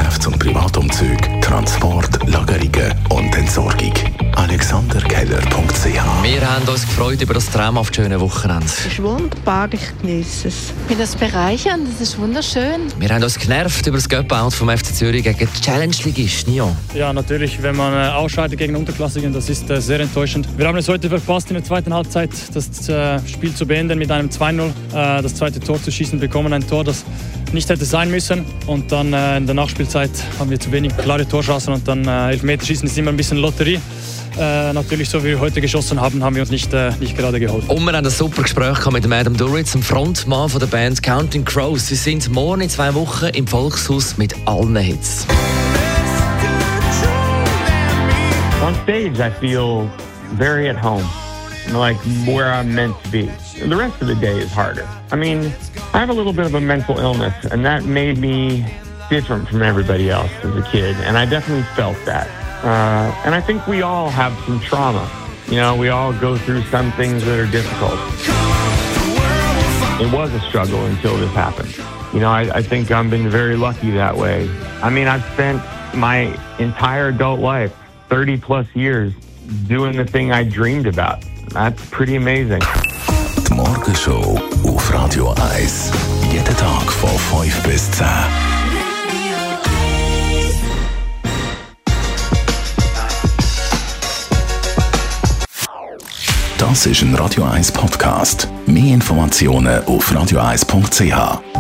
Geschäfts- und Privatumzüge, Transport, Lagerungen und Entsorgung. AlexanderKeller.ch. Wir haben uns gefreut über das traumhaft schöne Wochenende. Es ist wunderbar, ich genieße es. Ich finde das bereichernd, das ist wunderschön. Wir haben uns genervt über das Göpp-Out vom FC Zürich gegen die Challenge-Ligist Nyon. Ja, natürlich, wenn man ausscheidet gegen Unterklassigen, das ist sehr enttäuschend. Wir haben es heute verpasst, in der zweiten Halbzeit das Spiel zu beenden mit einem 2-0. Das zweite Tor zu schießen, bekommen ein Tor, das nicht hätte sein müssen. Und dann in der Nachspielzeit haben wir zu wenig klare Torchancen und dann Elfmeterschießen ist immer ein bisschen Lotterie. Natürlich, so wie wir heute geschossen haben, haben wir uns nicht gerade geholfen. Und wir haben ein super Gespräch mit Adam Duritz, dem Frontmann von der Band Counting Crows. Sie sind morgen in 2 Wochen im Volkshaus mit allen Hits. On stage, I feel very at home, like where I'm meant to be. The rest of the day is harder. I mean, I have a little bit of a mental illness, and that made me different from everybody else as a kid, and I definitely felt that. And I think we all have some trauma. You know, we all go through some things that are difficult. It was a struggle until this happened. You know, I think I've been very lucky that way. I mean, I've spent my entire adult life, 30 plus years, doing the thing I dreamed about. That's pretty amazing. Die Morgenshow auf Radio 1. Jeden Tag von 5 bis 10. Das ist ein Radio 1 Podcast. Mehr Informationen auf radio1.ch.